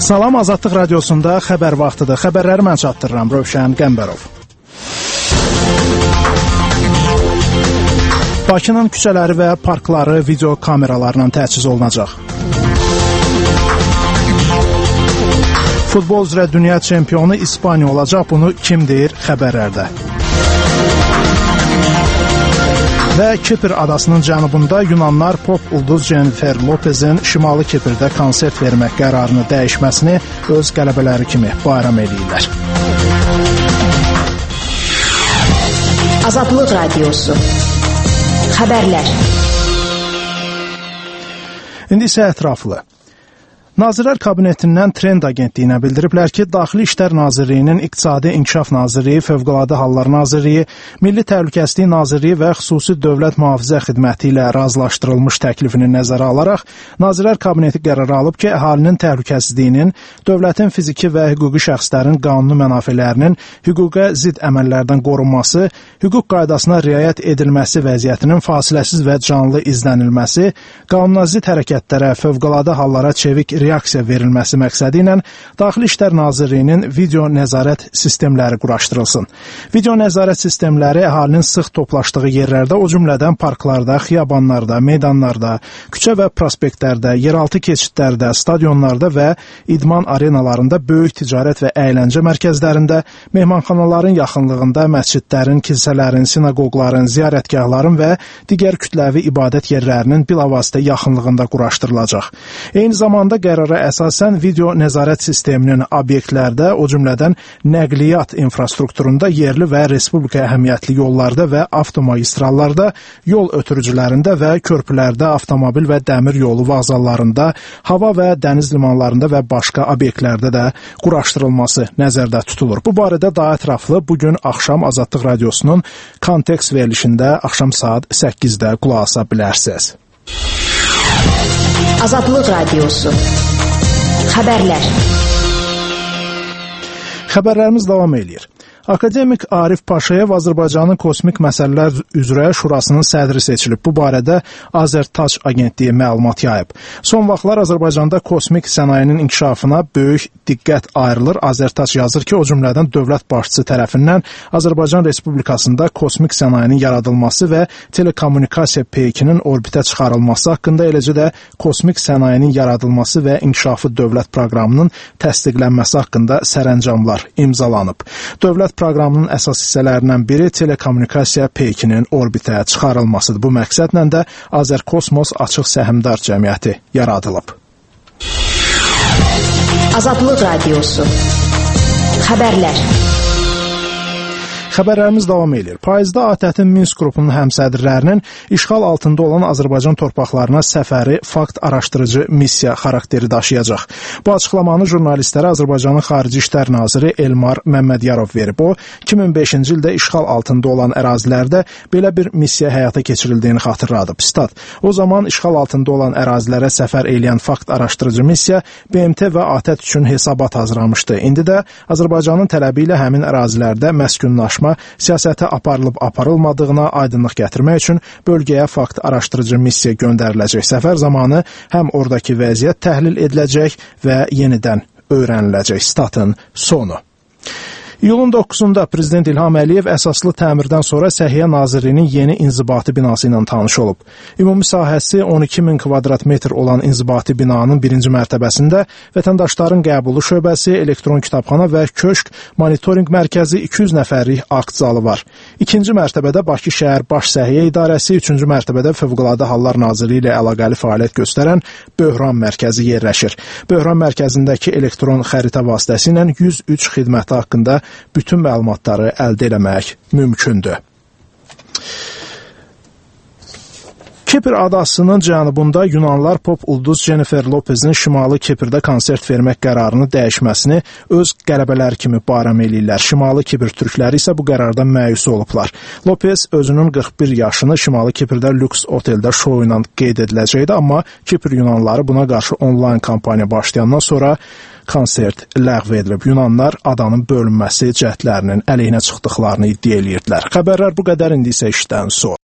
Salam, Azadlıq Radiosunda xəbər vaxtıdır. Xəbərləri mən çatdırıram, Rövşən Qəmbərov. Bakının küçələri və parkları video kameralarla təchiz olunacaq. Futbol üzrə dünya çempionu İspaniya olacaq, bunu kim deyir xəbərlərdə. Və Kipr adasının cənubunda Yunanlar pop ulduz Jennifer Lopez'in Şimali Kiprdə konsert vermək qərarını dəyişməsini öz qələbələri kimi bayram edirlər. Azadlıq Radiosu. Xəbərlər. İndi isə ətraflı. Nazirlər Kabinetindən Trend agentliyinə bildiriblər ki, Daxili İşlər Nazirliyinin İqtisadi İnkişaf Nazirliyi, Fövqəladə Hallar Nazirliyi, Milli Təhlükəsizlik Nazirliyi və Xüsusi Dövlət Mühafizə Xidməti ilə razılaşdırılmış təklifini nəzərə alaraq, Nazirlər Kabineti qərar alıb ki, əhalinin təhlükəsizliyinin, dövlətin fiziki və hüquqi şəxslərin qanuni mənafelərinin hüquqa zidd əməllərdən qorunması, hüquq qaydasına riayət edilməsi vəziyyətinin fasiləsiz və canlı izlənilməsi, qanuna zidd hərəkətlərə, fövqəladə hallara çevik reaksiya verilməsi məqsədi ilə Daxili İşlər Nazirliyinin video nəzarət sistemləri quraşdırılsın. Video nəzarət sistemləri əhalinin sıx toplaşdığı yerlərdə, o cümlədən parklarda, xiyabanlarda, meydanlarda, küçə və prospektlərdə, yeraltı keçidlərdə, stadionlarda və idman arenalarında, böyük ticarət və əyləncə mərkəzlərində, mehmanxanaların yaxınlığında, məscidlərin, kilsələrin, sinaqoqların, ziyarətgahların və digər kütləvi ibadət yerlərinin bilavasitə yaxınlığında quraşdırılacaq. Eyni zamanda qərara əsasən video nəzarət sisteminin obyektlərdə, o cümlədən nəqliyyat infrastrukturunda, yerli və respublika əhəmiyyətli yollarda və avtomagistrallarda, yol ötürücülərində və körpülərdə, avtomobil və dəmir yolu vağzallarında, hava və dəniz limanlarında və başqa obyektlərdə də quraşdırılması nəzərdə tutulur. Bu barədə daha ətraflı bugün axşam Azadlıq Radiosunun Kontekst verilişində axşam saat 8-də qulaq asa bilərsiniz. Azadlıq Radiosu. Xəbərlər. Xəbərlərimiz davam edir. Akademik Arif Paşayev Azərbaycanın Kosmik Məsələlər üzrə Şurasının sədri seçilib. Bu barədə Azərtac agentliyi məlumat yayıb. Son vaxtlar Azərbaycanda kosmik sənayinin inkişafına böyük diqqət ayrılır. Azərtac yazır ki, o cümlədən dövlət başçısı tərəfindən Azərbaycan Respublikasında kosmik sənayinin yaradılması və telekommunikasiya peykinin orbitə çıxarılması haqqında, eləcə də kosmik sənayinin yaradılması və inkişafı dövlət proqramının təsdiqlənməsi haqqında sərəncamlar imzalanıb. Dövlət proqramının əsas hissələrindən biri telekommunikasiya peykinin orbitə çıxarılmasıdır. Bu məqsədlə də Azərkosmos Açıq Səhmdar Cəmiyyəti yaradılıb. Azadlıq Radiosu. Xəbərlər. Xəbərlərimiz davam edir. Payızda ATƏT-in Minsk qrupunun həmsədrlərinin işğal altında olan Azərbaycan torpaqlarına səfəri fakt araşdırıcı missiya xarakteri daşıyacaq. Bu açıqlamanı jurnalistlərə Azərbaycanın Xarici İşlər Naziri Elmar Məmmədiyarov verib. O, 2005-ci ildə işğal altında olan ərazilərdə belə bir missiya həyata keçirildiyini xatırladıb. Stat, o zaman işğal altında olan ərazilərə səfər eləyən fakt araşdırıcı missiya BMT və ATƏT üçün hesabat hazırlamışdı. İndi də Azərbaycanın tələbi ilə həmin ərazilərdə məskunlaşma siyasətə aparılıb-aparılmadığına aydınlıq gətirmək üçün bölgəyə fakt araşdırıcı missiya göndəriləcək. Səfər zamanı həm oradakı vəziyyət təhlil ediləcək və yenidən öyrəniləcək. Statın sonu. İyulun 9-da Prezident İlham Əliyev əsaslı təmirdən sonra Səhiyyə Nazirliyinin yeni inzibati binası ilə tanış olub. Ümumi sahəsi 12.000 kvadrat metr olan inzibati binanın birinci mərtəbəsində vətəndaşların qəbulu şöbəsi, elektron kitabxana və köşk, monitorinq mərkəzi, 200 nəfərlik akt zalı var. İkinci mərtəbədə Bakı şəhər Baş Səhiyyə İdarəsi, üçüncü mərtəbədə Fövqəladə Hallar Nazirliyi ilə əlaqəli fəaliyyət göstərən Böhran mərkəzi yerləşir. Böhran mərkəzindəki elektron xəritə vasitəsilə 103 xidməti haqqında bütün məlumatları əldə eləmək mümkündür. Kipr adasının cənubunda Yunanlar pop ulduz Jennifer Lopez'in Şimali Kiprdə konsert vermək qərarını dəyişməsini öz qələbələri kimi bayram eləyirlər. Şimali Kipr türkləri isə bu qərardan məyus olublar. Lopez özünün 41 yaşını Şimali Kiprdə lüks oteldə şou ilə qeyd ediləcəkdi, amma Kipr Yunanları buna qarşı onlayn kampaniya başlayandan sonra konsert ləğv edilib. Yunanlar adanın bölünməsi cəhdlərinin əleyhinə çıxdıqlarını iddia edirdilər. Xəbərlər bu qədər, indi isə işdən sonra.